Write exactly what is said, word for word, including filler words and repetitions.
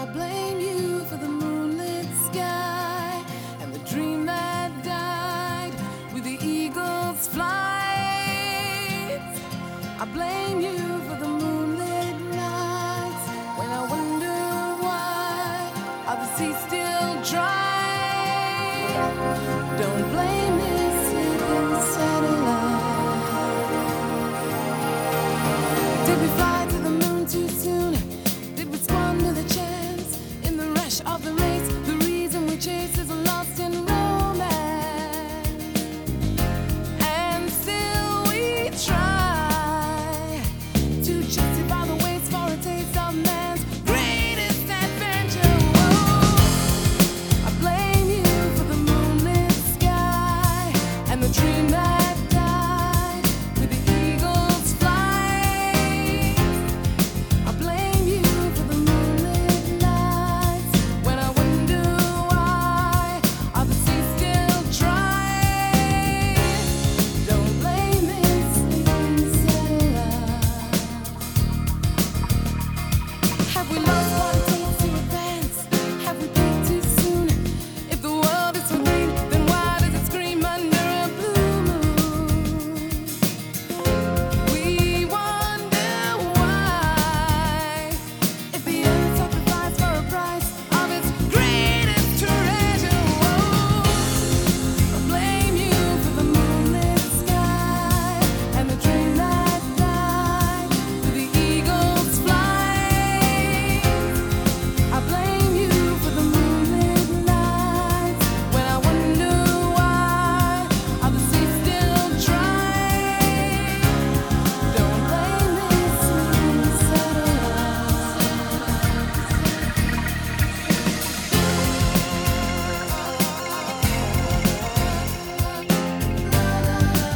blame you for the moonlit sky and the dream that died with the eagle's flight. I blame you for the moonlit nights when I wonder why are the seas still dry. Don't blame this sleeping satellite. Did we fly to the moon too soon? Did we squander the chance in the rush of the race? The reason we chase is lost in romance, and still we try to justify the waste for a taste of man's greatest adventure. Whoa. I blame you for the moonlit sky and the dream that died with the eagle's flight. I blame you for the moonlit nights when I wonder why are the seas still dry. Don't blame this sleeping satellite. Have we lost what it takes to advance? Have we peaked too soon? If the world is for green, then why does it scream under a blue moon? We wonder why, if the earth sacrificed for a price of its greatest treasure. Whoa. I blame you for the moonlit sky and the dream that died with the eagle's flight. I blame you for the moonlit nights when I wonder why are the seas still dry. Don't blame this sleeping satellite.